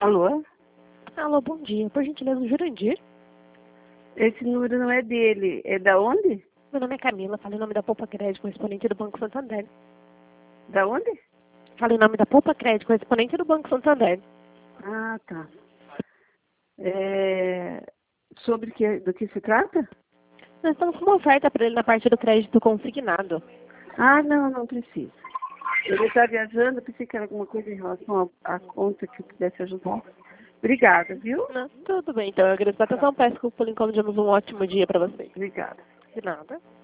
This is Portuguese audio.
Alô? Alô, bom dia. Por gentileza, Jurandir? Esse número não é dele. É da onde? Meu nome é Camila, falo em nome da Poupa Crédito, correspondente do Banco Santander. Da onde? Falo em nome da Poupa Crédito, correspondente do Banco Santander. Ah, tá. Do que se trata? Nós estamos com uma oferta para ele na parte do crédito consignado. Ah, não precisa. Ele está viajando, pensei que era alguma coisa em relação à conta que eu pudesse ajudar. Obrigada, viu? Não, tudo bem, então eu agradeço a atenção, peço que por enquanto um ótimo dia para vocês. Obrigada. De nada.